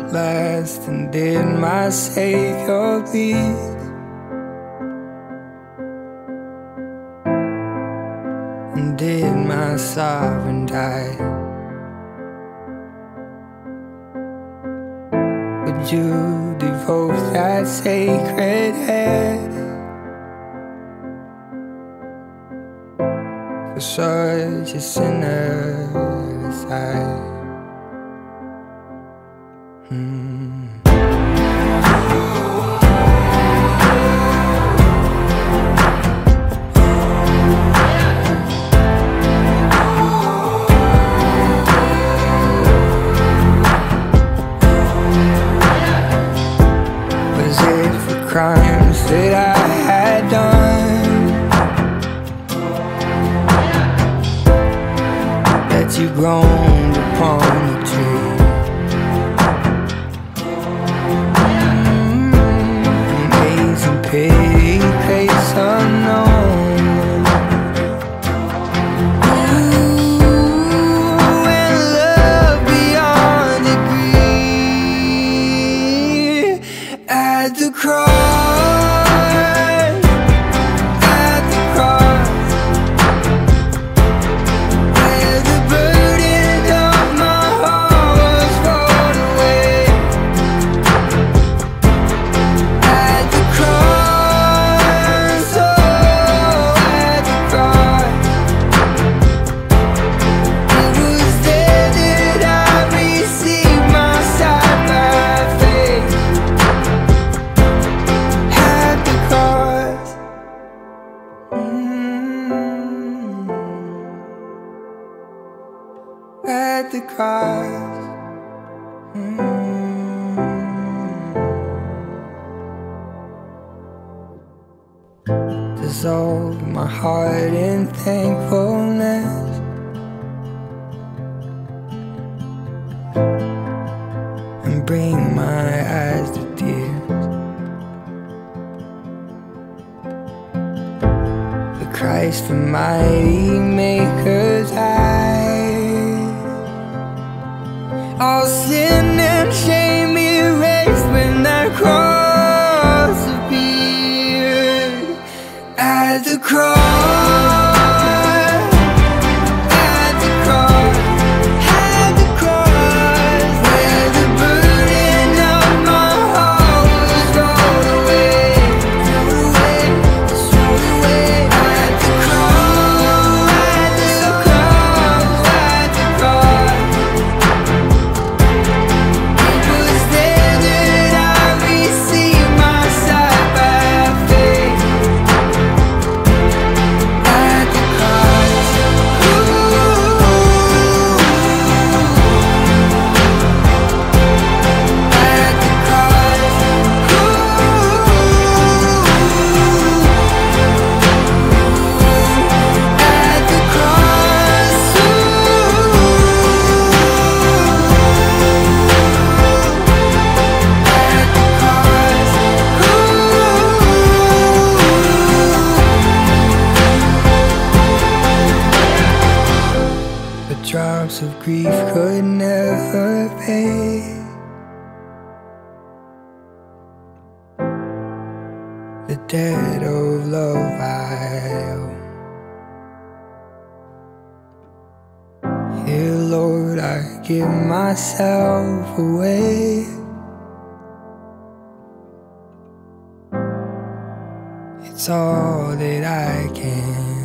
last, and did my Savior bleed? And did my sovereign die? Would you devote that sacred head for such a sinner as I? Was it for crimes that I had done that you groaned upon the tree? Amazing pity, grace unknown. Ooh, and love beyond degree. At the cross, at the cross, where the burden of my heart was rolled away. At the cross, oh, at the cross, it was there that I received my sight by faith. At the cross, at the cross, dissolve my heart in thankfulness. And bring my eyes to tears. The Christ the mighty Maker's eyes, all sin and shame erased when that cross appeared. At the cross, at the cross, at the cross, where the burden of my heart was rolled away, rolled away, rolled away. At the cross, at the cross, at the cross, it was there that I received my sight by faith. At the cross, at the cross, at the cross, the drops of grief could never pay. The debt of love I owe. Here, Lord, I give myself away. It's all that I can